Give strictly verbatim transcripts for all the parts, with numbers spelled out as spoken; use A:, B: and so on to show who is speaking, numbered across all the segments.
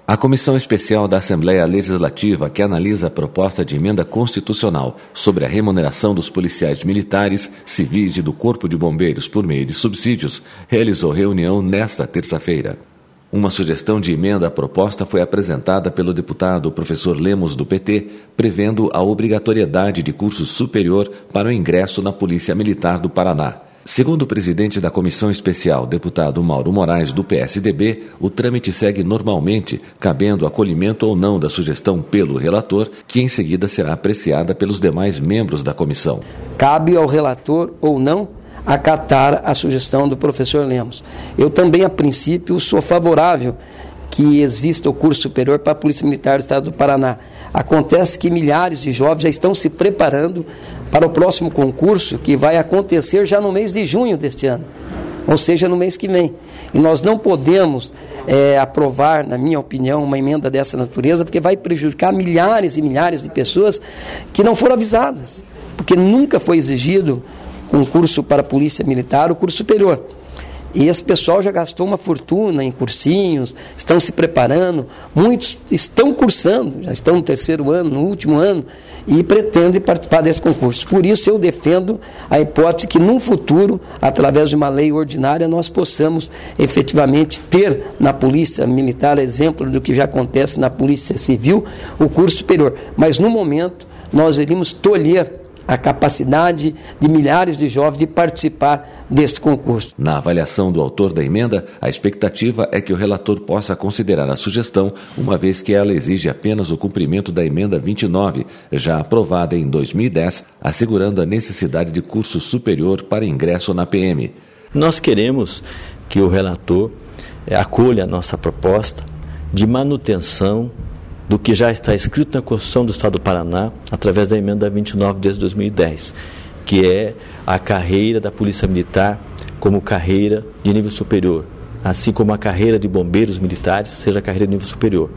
A: A Comissão Especial da Assembleia Legislativa, que analisa a proposta de emenda constitucional sobre a remuneração dos policiais militares, civis e do Corpo de Bombeiros por meio de subsídios, realizou reunião nesta terça-feira. Uma sugestão de emenda à proposta foi apresentada pelo deputado professor Lemos, do P T, prevendo a obrigatoriedade de curso superior para o ingresso na Polícia Militar do Paraná. Segundo o presidente da Comissão Especial, deputado Mauro Moraes, do P S D B, o trâmite segue normalmente, cabendo acolhimento ou não da sugestão pelo relator, que em seguida será apreciada pelos demais membros da comissão.
B: Cabe ao relator ou não acatar a sugestão do professor Lemos. Eu também, a princípio, sou favorável que exista o curso superior para a Polícia Militar do Estado do Paraná. Acontece que milhares de jovens já estão se preparando para o próximo concurso, que vai acontecer já no mês de junho deste ano, ou seja, no mês que vem. E nós não podemos é, aprovar, na minha opinião, uma emenda dessa natureza, porque vai prejudicar milhares e milhares de pessoas que não foram avisadas, porque nunca foi exigido concurso para a Polícia Militar, o curso superior. E esse pessoal já gastou uma fortuna em cursinhos, estão se preparando, muitos estão cursando, já estão no terceiro ano, no último ano, e pretendem participar desse concurso. Por isso eu defendo a hipótese que, num futuro, através de uma lei ordinária, nós possamos efetivamente ter na Polícia Militar, exemplo do que já acontece na Polícia Civil, o curso superior. Mas, no momento, nós iríamos tolher a capacidade de milhares de jovens de participar deste concurso.
A: Na avaliação do autor da emenda, a expectativa é que o relator possa considerar a sugestão, uma vez que ela exige apenas o cumprimento da emenda vinte e nove, já aprovada em dois mil e dez, assegurando a necessidade de curso superior para ingresso na P M.
C: Nós queremos que o relator acolha a nossa proposta de manutenção do que já está escrito na Constituição do Estado do Paraná, através da emenda vinte e nove desde dois mil e dez, que é a carreira da Polícia Militar como carreira de nível superior, assim como a carreira de bombeiros militares seja carreira de nível superior.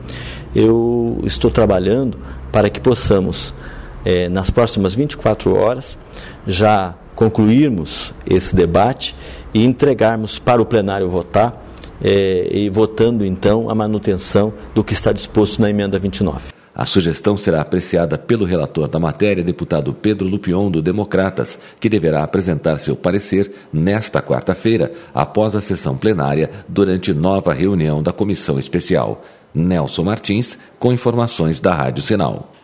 C: Eu estou trabalhando para que possamos, eh, nas próximas vinte e quatro horas, já concluirmos esse debate e entregarmos para o plenário votar, É, e votando, então, a manutenção do que está disposto na emenda vinte e nove.
A: A sugestão será apreciada pelo relator da matéria, deputado Pedro Lupion, do Democratas, que deverá apresentar seu parecer nesta quarta-feira, após a sessão plenária, durante nova reunião da Comissão Especial. Nelson Martins, com informações da Rádio Sinal.